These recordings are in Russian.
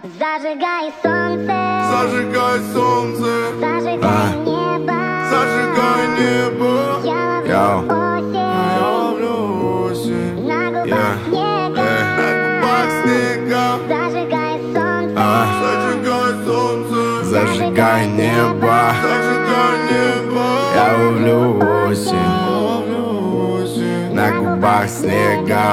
Зажигай солнце, Зажигай солнце, зажигай небо, зажигай небо. я ловлю осень, Я на ловлю осень. губах снега. На губах снега. Зажигай солнце, Зажигай солнце, Зажигай небо, зажигай небо. я ловлю осень, Ловлю осень. на губах снега.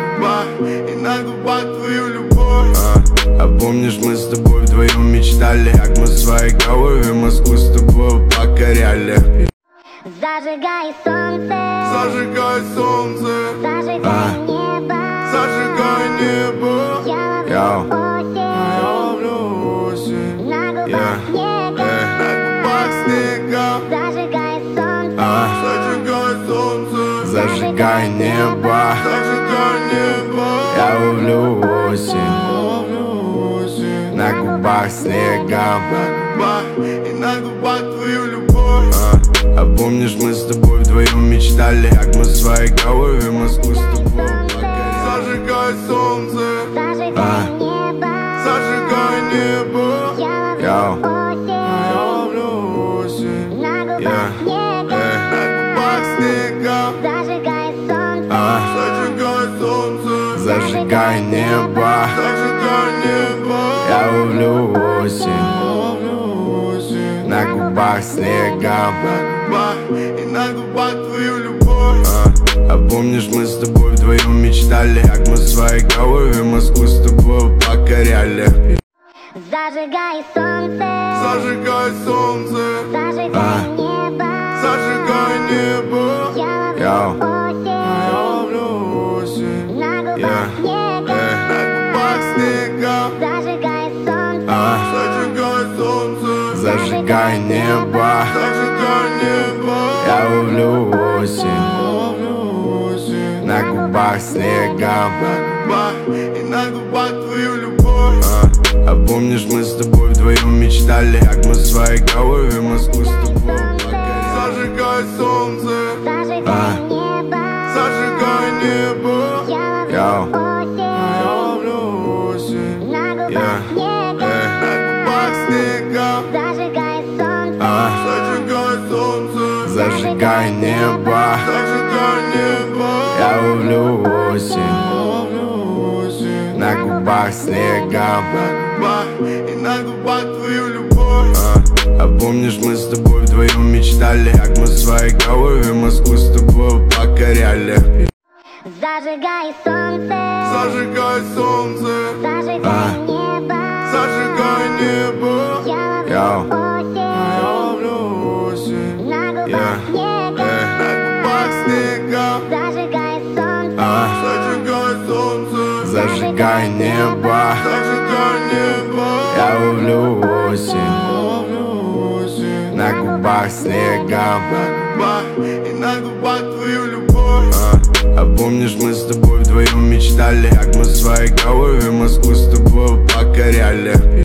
И на губах твою любовь. А помнишь, мы с тобой вдвоем мечтали, как мы в своей голове Москву с тобой покоряли. зажигай солнце, Зажигай солнце, зажигай небо, зажигай небо. я ловлю Я осень, ловлю осень. на губах снега. На губах снега. Зажигай солнце, Зажигай солнце, Зажигай небо, зажигай небо. я ловлю осень, Ловлю осень. на губах снега. И на губах твою любовь. А помнишь, мы с тобой вдвоем мечтали, как мы в своей голове Москву с тобой покоряли. Зажигай солнце, зажигай небо, зажигай небо. Я Ловлю осень. на губах снега. На губах снега. Зажигай солнце, Зажигай солнце, зажигай небо, зажигай небо. я ловлю осень, Ловлю осень. на губах снега. И на губах твою любовь. А помнишь, мы с тобой вдвоем мечтали, как мы в своей голове Москву с тобой покоряли. зажигай солнце, Зажигай солнце, зажигай небо, зажигай небо. Я Ловлю осень. на губах снега. На губах снега. Зажигай солнце, Зажигай солнце, зажигай небо, зажигай небо. я ловлю осень, Ловлю осень. на губах снега. И на губах твою любовь. А помнишь, мы с тобой вдвоем мечтали, как мы в своей голове Москву с тобой покоряли. Зажигай солнце, зажигай небо, зажигай небо. Я Ловлю осень. на губах снега. На губах снега. Зажигай солнце, Зажигай солнце, зажигай небо, зажигай небо. я ловлю осень, Ловлю осень. на губах снега. И на губах твою любовь. А помнишь, мы с тобой вдвоем мечтали, как мы в своей голове Москву с тобой покоряли. зажигай солнце, Зажигай солнце, зажигай небо, зажигай небо. Я Ловлю осень. на губах снега. На губах снега. Зажигай солнце, Зажигай солнце, зажигай небо, зажигай небо. я ловлю осень, Ловлю осень. на губах снега. И на губах твою любовь. А помнишь, мы с тобой вдвоем мечтали, как мы в своей голове Москву с тобой покоряли.